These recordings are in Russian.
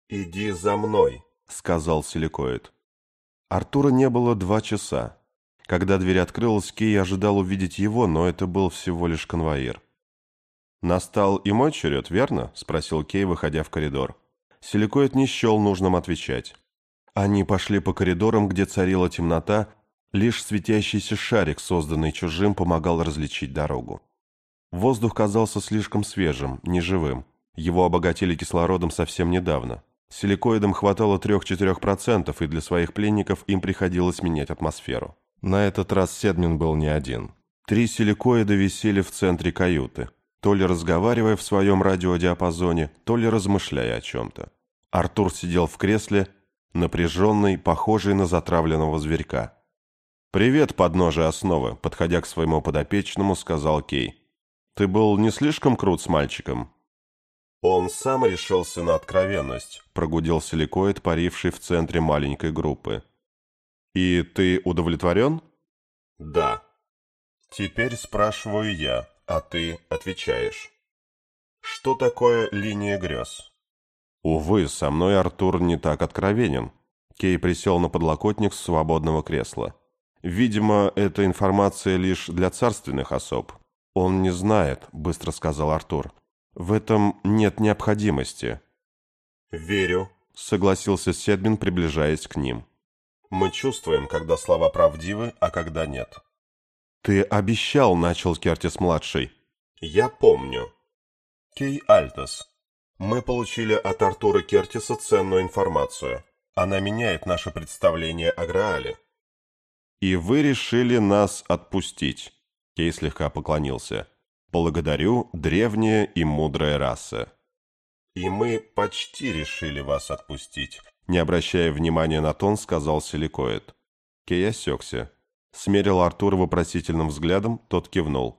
«Иди за мной», — сказал силикоид. Артура не было 2 часа. Когда дверь открылась, Кей ожидал увидеть его, но это был всего лишь конвоир. «Настал и мой черед, верно?» – спросил Кей, выходя в коридор. Силикоид не счел нужным отвечать. Они пошли по коридорам, где царила темнота, лишь светящийся шарик, созданный чужим, помогал различить дорогу. Воздух казался слишком свежим, неживым. Его обогатили кислородом совсем недавно. Силикоидам хватало 3-4%, и для своих пленников им приходилось менять атмосферу. На этот раз Седмин был не один. 3 силикоида висели в центре каюты, то ли разговаривая в своем радиодиапазоне, то ли размышляя о чем-то. Артур сидел в кресле, напряженный, похожий на затравленного зверька. «Привет, подножие основы», — подходя к своему подопечному, сказал Кей. «Ты был не слишком крут с мальчиком?» «Он сам решился на откровенность», — прогудел силикоид, паривший в центре маленькой группы. «И ты удовлетворен?» «Да». «Теперь спрашиваю я, а ты отвечаешь. Что такое линия грез?» «Увы, со мной Артур не так откровенен». Кей присел на подлокотник свободного кресла. «Видимо, эта информация лишь для царственных особ». «Он не знает», — быстро сказал Артур. «В этом нет необходимости». «Верю», — согласился Седмин, приближаясь к ним. «Мы чувствуем, когда слова правдивы, а когда нет». «Ты обещал», — начал Кертис-младший. «Я помню». «Кей Альтос, мы получили от Артура Кертиса ценную информацию. Она меняет наше представление о Граале». «И вы решили нас отпустить», — Кей слегка поклонился. «Благодарю, древняя и мудрая раса». «И мы почти решили вас отпустить», — не обращая внимания на тон, сказал силикоид. Кей осекся. Смерил Артура вопросительным взглядом, тот кивнул.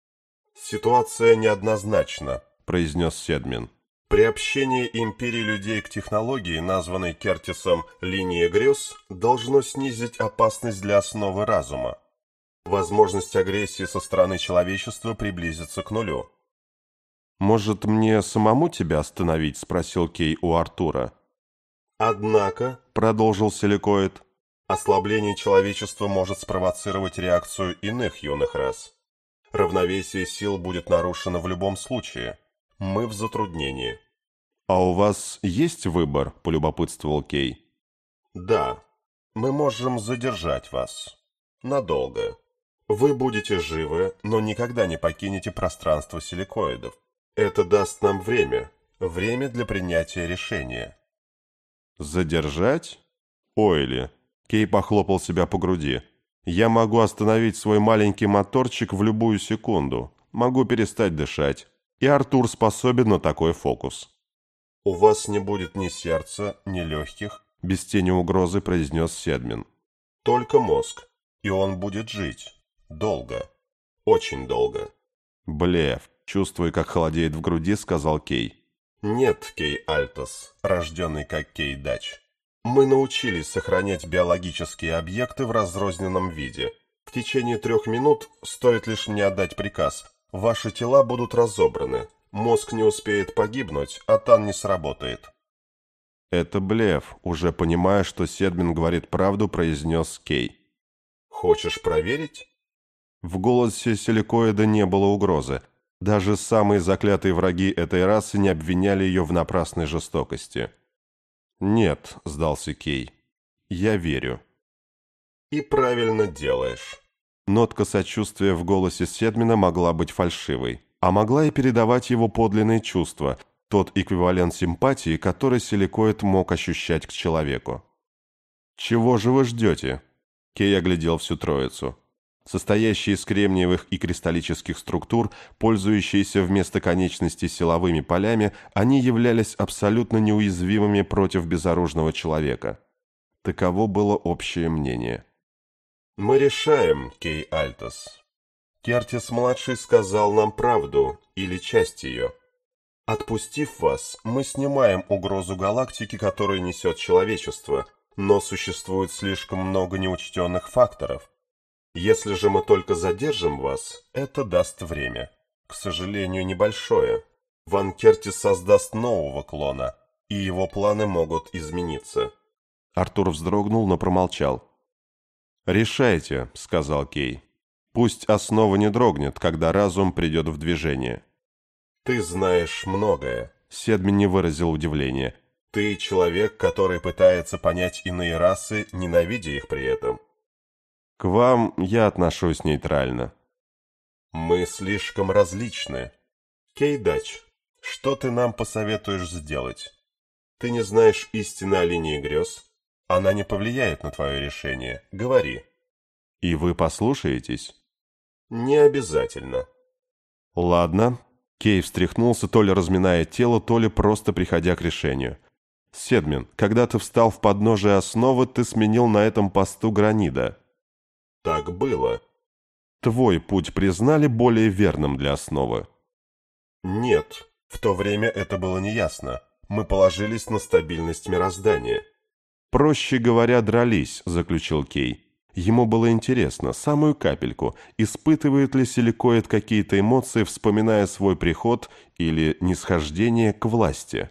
«Ситуация неоднозначна», — произнес Седмин. «Приобщение империи людей к технологии, названной Кертисом «линия грез», должно снизить опасность для основы разума. Возможность агрессии со стороны человечества приблизится к нулю». «Может, мне самому тебя остановить?» — спросил Кей у Артура. «Однако», — продолжил силикоид, — «ослабление человечества может спровоцировать реакцию иных юных рас. Равновесие сил будет нарушено в любом случае. Мы в затруднении». «А у вас есть выбор?» — полюбопытствовал Кей. «Да, мы можем задержать вас. Надолго. Вы будете живы, но никогда не покинете пространство силикоидов. Это даст нам время. Время для принятия решения». «Задержать? Ойли!» — Кей похлопал себя по груди. «Я могу остановить свой маленький моторчик в любую секунду. Могу перестать дышать. И Артур способен на такой фокус». «У вас не будет ни сердца, ни легких», — без тени угрозы произнес Седмин. «Только мозг, и он будет жить. Долго. Очень долго». «Блеф», — чувствуя, как холодеет в груди, сказал Кей. «Нет, Кей Альтос, рожденный как Кей Дач. Мы научились сохранять биологические объекты в разрозненном виде. В течение 3 минут, стоит лишь мне отдать приказ, ваши тела будут разобраны. Мозг не успеет погибнуть, а тан не сработает». «Это блеф», уже понимая, что Седмин говорит правду, произнес Кей. «Хочешь проверить?» В голосе силикоида не было угрозы. Даже самые заклятые враги этой расы не обвиняли ее в напрасной жестокости. «Нет», — сдался Кей, — «я верю». «И правильно делаешь». Нотка сочувствия в голосе Седмина могла быть фальшивой, а могла и передавать его подлинные чувства, тот эквивалент симпатии, который силикоид мог ощущать к человеку. «Чего же вы ждете?» Кей оглядел всю троицу. Состоящие из кремниевых и кристаллических структур, пользующиеся вместо конечностей силовыми полями, они являлись абсолютно неуязвимыми против безоружного человека. Таково было общее мнение. «Мы решаем, Кей Альтос. Кертис-младший сказал нам правду, или часть ее. Отпустив вас, мы снимаем угрозу галактики, которую несет человечество, но существует слишком много неучтенных факторов. Если же мы только задержим вас, это даст время. К сожалению, небольшое. Ван Кертис создаст нового клона, и его планы могут измениться». Артур вздрогнул, но промолчал. «Решайте», — сказал Кей. «Пусть основа не дрогнет, когда разум придет в движение». «Ты знаешь многое», — Седмин не выразил удивления. «Ты человек, который пытается понять иные расы, ненавидя их при этом». «К вам я отношусь нейтрально». «Мы слишком различны. Кейдач, что ты нам посоветуешь сделать? Ты не знаешь истины о линии грез? Она не повлияет на твое решение. Говори». «И вы послушаетесь?» «Не обязательно». «Ладно». Кей встряхнулся, то ли разминая тело, то ли просто приходя к решению. «Седмин, когда ты встал в подножие основы, ты сменил на этом посту Гранида». «Так было». «Твой путь признали более верным для основы?» «Нет, в то время это было неясно. Мы положились на стабильность мироздания». «Проще говоря, дрались», — заключил Кей. Ему было интересно, самую капельку, испытывает ли Силикоид какие-то эмоции, вспоминая свой приход или нисхождение к власти.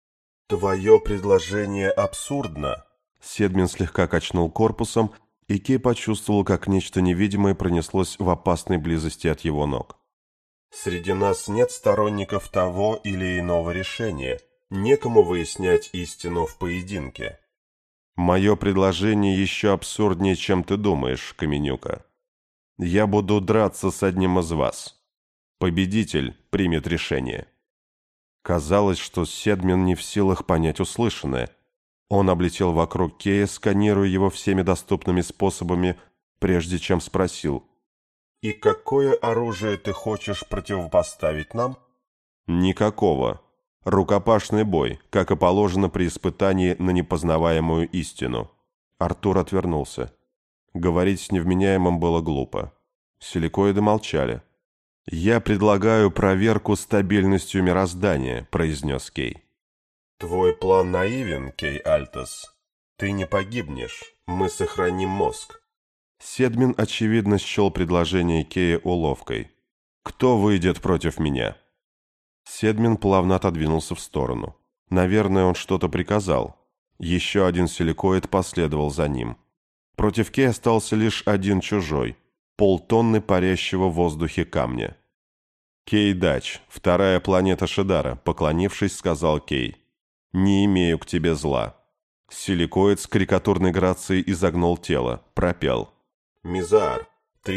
«Твое предложение абсурдно», — Седмин слегка качнул корпусом, и Кей почувствовал, как нечто невидимое пронеслось в опасной близости от его ног. «Среди нас нет сторонников того или иного решения. Некому выяснять истину в поединке». «Мое предложение еще абсурднее, чем ты думаешь, Каменюка. Я буду драться с одним из вас. Победитель примет решение». Казалось, что Седмин не в силах понять услышанное. Он облетел вокруг Кея, сканируя его всеми доступными способами, прежде чем спросил: «И какое оружие ты хочешь противопоставить нам?» «Никакого. Рукопашный бой, как и положено при испытании на непознаваемую истину». Артур отвернулся. Говорить с невменяемым было глупо. Силикоиды молчали. «Я предлагаю проверку стабильностью мироздания», — произнес Кей. «Твой план наивен, Кей Альтос. Ты не погибнешь, мы сохраним мозг». Седмин, очевидно, счел предложение Кея уловкой. «Кто выйдет против меня?» Седмин плавно отодвинулся в сторону. Наверное, он что-то приказал. Еще один силикоид последовал за ним. Против Кея остался лишь один чужой, полтонны парящего в воздухе камня. «Кейдач, вторая планета Шидара», — поклонившись, сказал Кей. «Не имею к тебе зла». Силикоид с карикатурной грацией изогнул тело, пропел. «Мизар,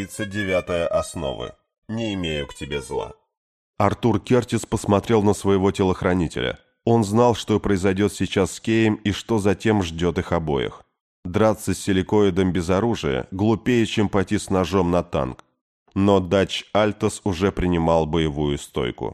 39-я основы. Не имею к тебе зла». Артур Кертис посмотрел на своего телохранителя. Он знал, что произойдет сейчас с Кеем и что затем ждет их обоих. Драться с силикоидом без оружия глупее, чем пойти с ножом на танк. Но Дач Альтос уже принимал боевую стойку.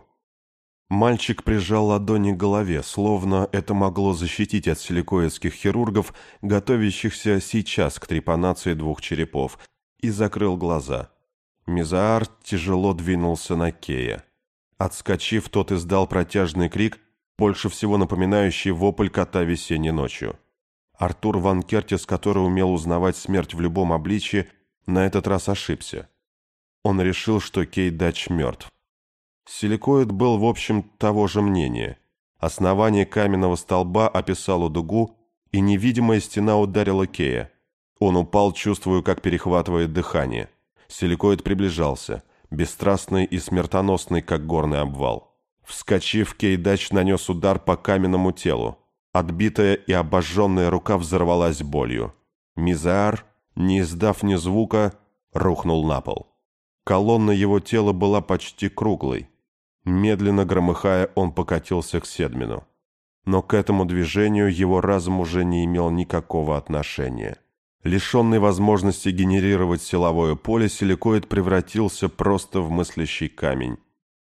Мальчик прижал ладони к голове, словно это могло защитить от силикоидских хирургов, готовящихся сейчас к трепанации двух черепов, и закрыл глаза. Мизаар тяжело двинулся на Кея. Отскочив, тот издал протяжный крик, больше всего напоминающий вопль кота весенней ночью. Артур Ван Кертис, который умел узнавать смерть в любом обличье, на этот раз ошибся. Он решил, что Кейдач мертв. Силикоид был, в общем, того же мнения. Основание каменного столба описало дугу, и невидимая стена ударила Кея. Он упал, чувствуя, как перехватывает дыхание. Силикоид приближался, бесстрастный и смертоносный, как горный обвал. Вскочив, Кейдач нанес удар по каменному телу. Отбитая и обожженная рука взорвалась болью. Мизаар, не издав ни звука, рухнул на пол. Колонна его тела была почти круглой. Медленно громыхая, он покатился к Седмину. Но к этому движению его разум уже не имел никакого отношения. Лишенный возможности генерировать силовое поле, силикоид превратился просто в мыслящий камень.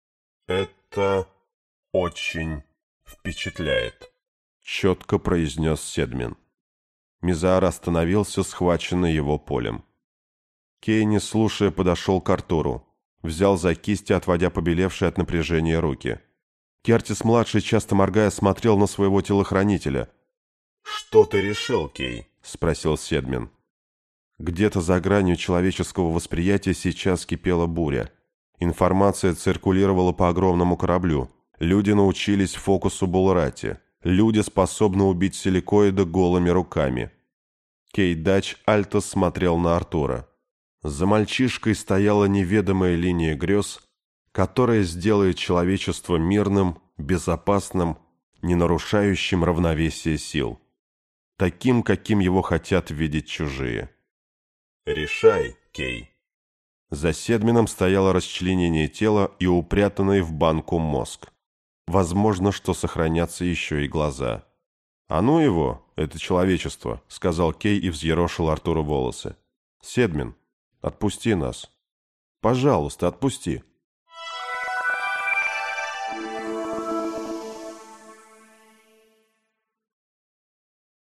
«Это очень впечатляет», — четко произнес Седмин. Мизаар остановился, схваченный его полем. Кей, не слушая, подошел к Артуру. Взял за кисти, отводя побелевшие от напряжения руки. Кертис-младший, часто моргая, смотрел на своего телохранителя. «Что ты решил, Кей?» — спросил Седмин. Где-то за гранью человеческого восприятия сейчас кипела буря. Информация циркулировала по огромному кораблю. Люди научились фокусу Булрати. Люди способны убить силикоида голыми руками. Кей Дач Альтос смотрел на Артура. За мальчишкой стояла неведомая линия грез, которая сделает человечество мирным, безопасным, не нарушающим равновесие сил. Таким, каким его хотят видеть чужие. «Решай, Кей». За Седмином стояло расчленение тела и упрятанный в банку мозг. Возможно, что сохранятся еще и глаза. «А ну его, это человечество», — сказал Кей и взъерошил Артуру волосы. «Седмин, отпусти нас. Пожалуйста, отпусти».